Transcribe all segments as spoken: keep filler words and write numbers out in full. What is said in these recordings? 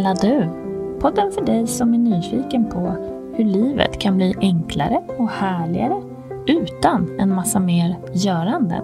Hela du, podden för dig som är nyfiken på hur livet kan bli enklare och härligare utan en massa mer göranden.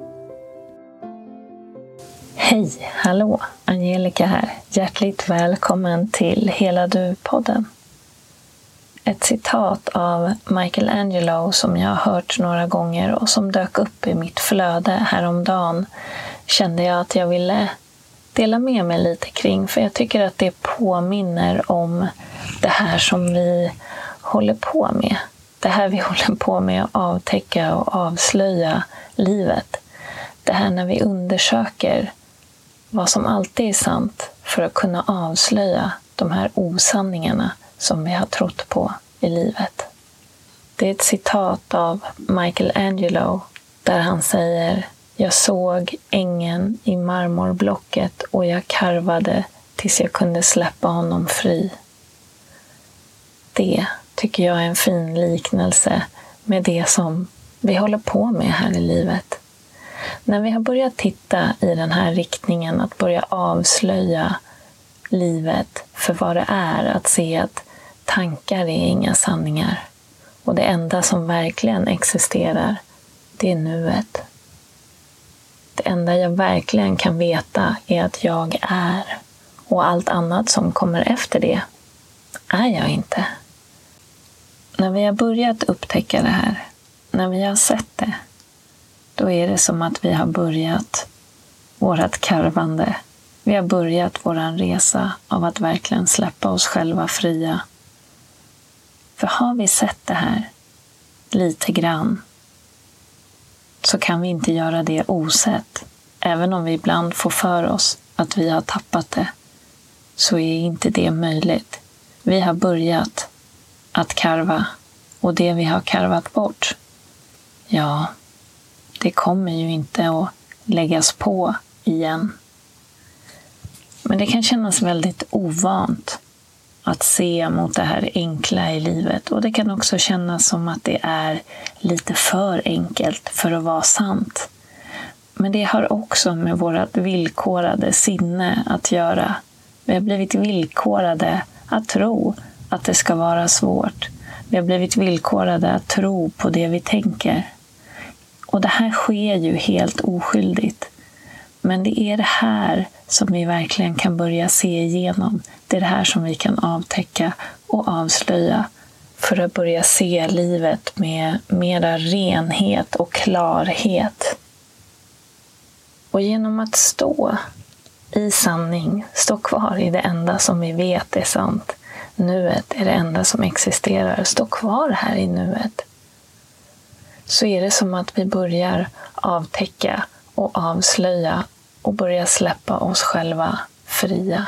Hej, hallå, Angelica här. Hjärtligt välkommen till Hela du-podden. Ett citat av Michelangelo som jag har hört några gånger och som dök upp i mitt flöde häromdagen kände jag att jag ville dela med mig lite kring, för jag tycker att det påminner om det här som vi håller på med. Det här vi håller på med att avtäcka och avslöja livet. Det här när vi undersöker vad som alltid är sant för att kunna avslöja de här osanningarna som vi har trott på i livet. Det är ett citat av Michelangelo där han säger: jag såg ängeln i marmorblocket och jag karvade tills jag kunde släppa honom fri. Det tycker jag är en fin liknelse med det som vi håller på med här i livet. När vi har börjat titta i den här riktningen, att börja avslöja livet för vad det är, att se att tankar är inga sanningar och det enda som verkligen existerar, det är nuet. Det enda jag verkligen kan veta är att jag är, och allt annat som kommer efter det är jag inte. När vi har börjat upptäcka det här, när vi har sett det, då är det som att vi har börjat vårat karvande. Vi har börjat våran resa av att verkligen släppa oss själva fria. För har vi sett det här lite grann, så kan vi inte göra det osett. Även om vi ibland får för oss att vi har tappat det, så är inte det möjligt. Vi har börjat att karva, och det vi har karvat bort, ja, det kommer ju inte att läggas på igen. Men det kan kännas väldigt ovant att se mot det här enkla i livet. Och det kan också kännas som att det är lite för enkelt för att vara sant. Men det har också med vårt villkorade sinne att göra. Vi har blivit villkorade att tro att det ska vara svårt. Vi har blivit villkorade att tro på det vi tänker. Och det här sker ju helt oskyldigt. Men det är det här som vi verkligen kan börja se igenom. Det är det här som vi kan avtäcka och avslöja för att börja se livet med mera renhet och klarhet. Och genom att stå i sanning, stå kvar i det enda som vi vet är sant. Nuet är det enda som existerar. Stå kvar här i nuet. Så är det som att vi börjar avtäcka och avslöja och börja släppa oss själva fria.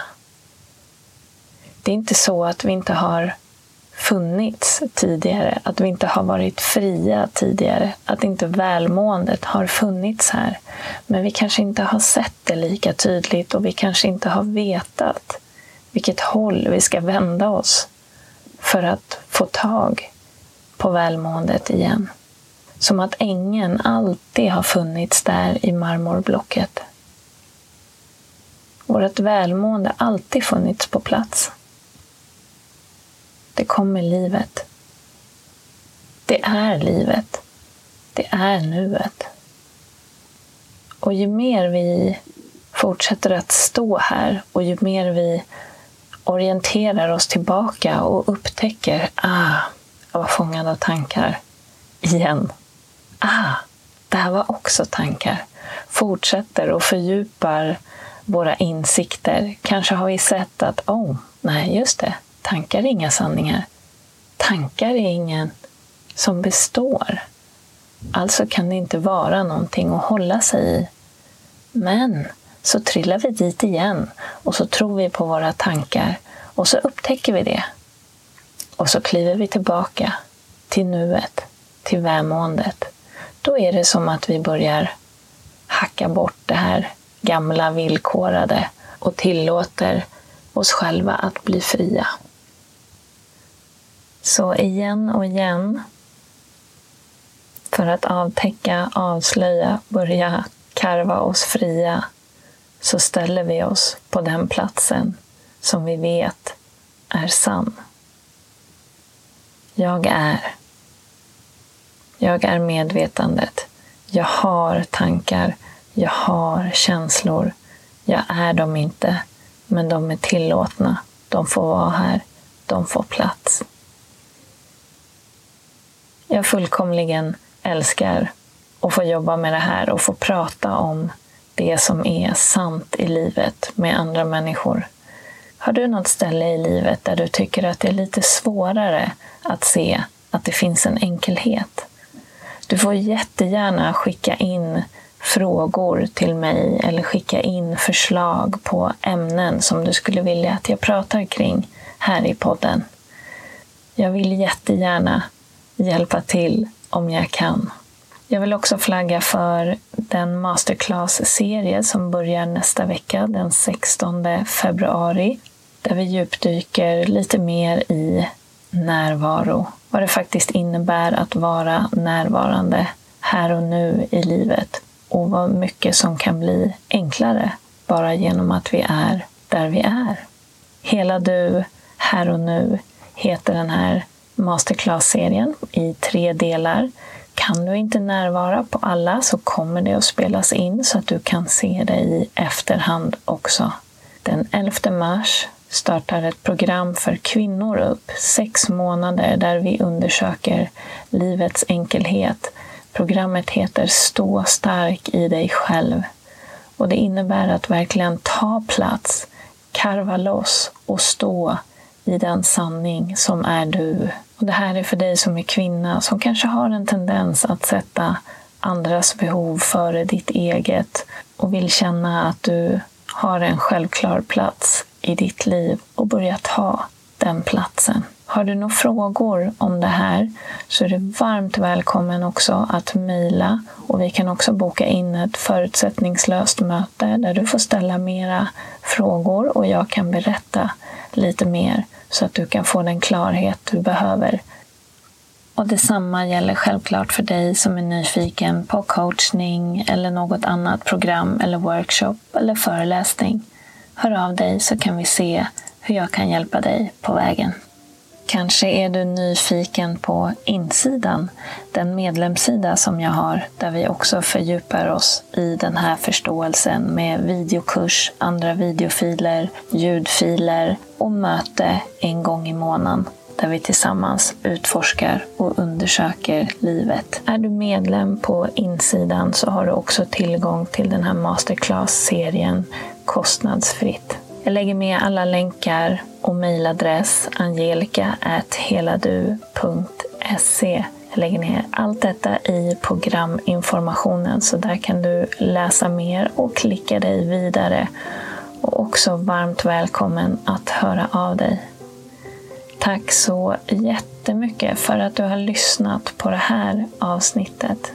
Det är inte så att vi inte har funnits tidigare, att vi inte har varit fria tidigare, att inte välmåendet har funnits här. Men vi kanske inte har sett det lika tydligt och vi kanske inte har vetat vilket håll vi ska vända oss för att få tag på välmåendet igen. Som att ängeln alltid har funnits där i marmorblocket. Vårt välmående har alltid funnits på plats. Det kommer livet. Det är livet. Det är nuet. Och ju mer vi fortsätter att stå här och ju mer vi orienterar oss tillbaka och upptäcker, ah, jag var fångad av tankar igen. Ah, det här var också tankar. Fortsätter och fördjupar våra insikter. Kanske har vi sett att, oh, nej just det, tankar är inga sanningar. Tankar är ingen som består. Alltså kan det inte vara någonting att hålla sig i. Men så trillar vi dit igen och så tror vi på våra tankar och så upptäcker vi det. Och så kliver vi tillbaka till nuet, till välmåendet. Då är det som att vi börjar hacka bort det här gamla villkorade och tillåter oss själva att bli fria. Så igen och igen, för att avtäcka, avslöja, börja karva oss fria, så ställer vi oss på den platsen som vi vet är sann. Jag är. Jag är medvetandet. Jag har tankar. Jag har känslor. Jag är dem inte, men de är tillåtna. De får vara här. De får plats. Jag fullkomligen älskar att få jobba med det här och få prata om det som är sant i livet med andra människor. Har du något ställe i livet där du tycker att det är lite svårare att se att det finns en enkelhet? Du får jättegärna skicka in frågor till mig eller skicka in förslag på ämnen som du skulle vilja att jag pratar kring här i podden. Jag vill jättegärna hjälpa till om jag kan. Jag vill också flagga för den masterclass-serie som börjar nästa vecka, den sextonde februari, där vi djupdyker lite mer i närvaro. Vad det faktiskt innebär att vara närvarande här och nu i livet. Och vad mycket som kan bli enklare bara genom att vi är där vi är. Hela du, här och nu heter den här masterclass-serien i tre delar. Kan du inte närvara på alla så kommer det att spelas in så att du kan se det i efterhand också. Den elfte mars startar ett program för kvinnor upp, sex månader där vi undersöker livets enkelhet. Programmet heter Stå stark i dig själv och det innebär att verkligen ta plats, karva loss och stå i den sanning som är du. Och det här är för dig som är kvinna som kanske har en tendens att sätta andras behov före ditt eget och vill känna att du har en självklar plats i ditt liv och börja ta den platsen. Har du några frågor om det här så är du varmt välkommen också att mejla och vi kan också boka in ett förutsättningslöst möte där du får ställa mera frågor och jag kan berätta lite mer så att du kan få den klarhet du behöver. Och detsamma gäller självklart för dig som är nyfiken på coachning eller något annat program eller workshop eller föreläsning. Hör av dig så kan vi se hur jag kan hjälpa dig på vägen. Kanske är du nyfiken på insidan, den medlemssida som jag har, där vi också fördjupar oss i den här förståelsen med videokurs, andra videofiler, ljudfiler och möte en gång i månaden, där vi tillsammans utforskar och undersöker livet. Är du medlem på insidan så har du också tillgång till den här masterclass-serien kostnadsfritt. Jag lägger med alla länkar och mejladress angelica at heladu punkt se. Jag lägger ner allt detta i programinformationen så där kan du läsa mer och klicka dig vidare. Och också varmt välkommen att höra av dig. Tack så jättemycket för att du har lyssnat på det här avsnittet.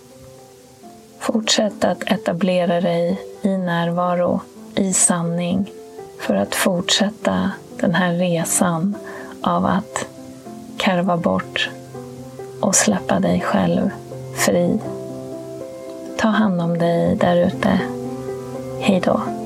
Fortsätt att etablera dig i närvaro, i sanning, för att fortsätta den här resan av att karva bort och släppa dig själv fri. Ta hand om dig där ute. Hej då.